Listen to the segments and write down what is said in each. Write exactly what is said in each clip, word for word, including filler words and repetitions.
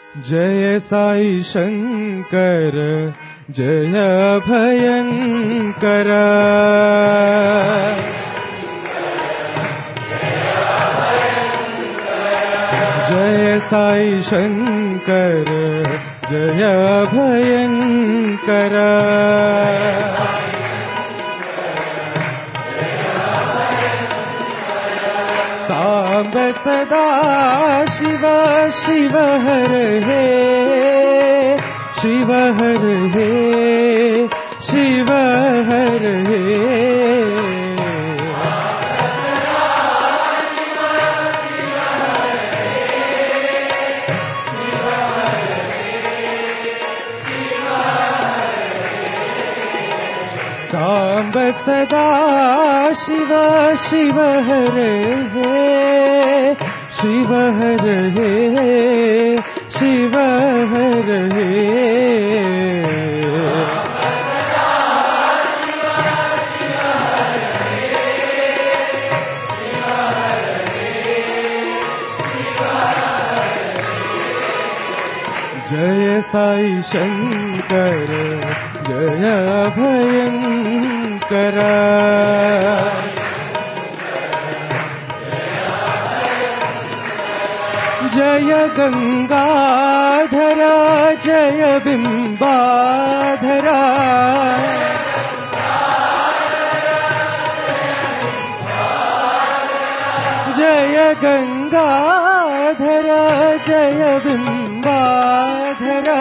जय साई शंकर जय भयंकर। जय साई शंकर जय भयंकर। सांब सदा शिव शिव हर हे, शिव हर हे, शिव हर हे। सांब सदा शिव शिव हर हे, शिव हर हे, शिव हर हे। जय साई शंकर जय भयंकर। जय गंगाधर जय बिंबाधर। जय गंगाधर जय बिंबाधर।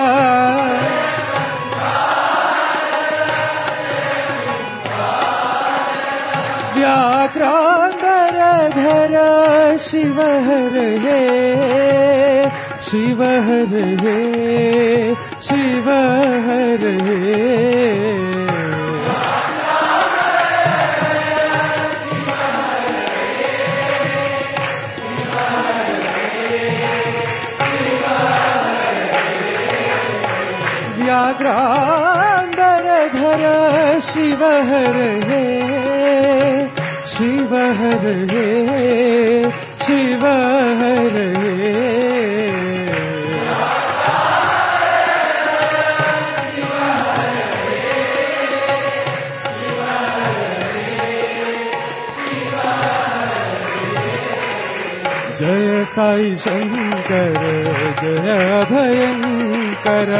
व्याघ्रांबर धर शिव हर हे, शिव हर हे, शिव हर हे। व्याघ्रांबर धर शिव हर हे, शिव हर हे, शिव हर हे। जय साई शंकर जय भयंकर।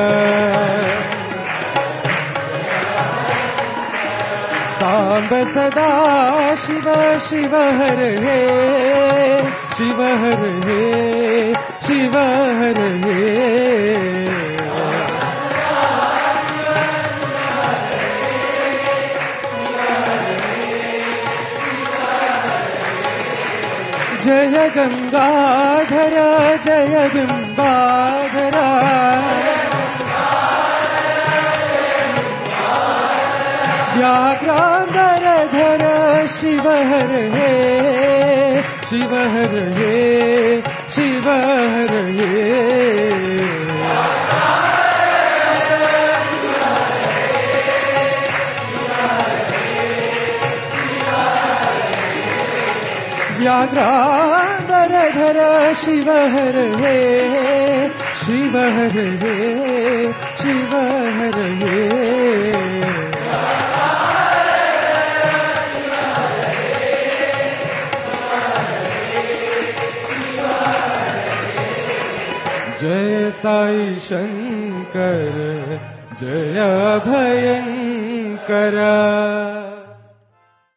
सांब सदा शिव शिव हर हे, शिव हर हे, शिव हर हे। जय गंगाधर जय बिंबाधर। व्याघ्रांबर धर शिव हर हे, शिव हर हे, शिव हर हे। व्याघ्रांबर धर शिव हर हे, शिव हर हे, शिव हर हे। जय साई शंकर जय भयंकर।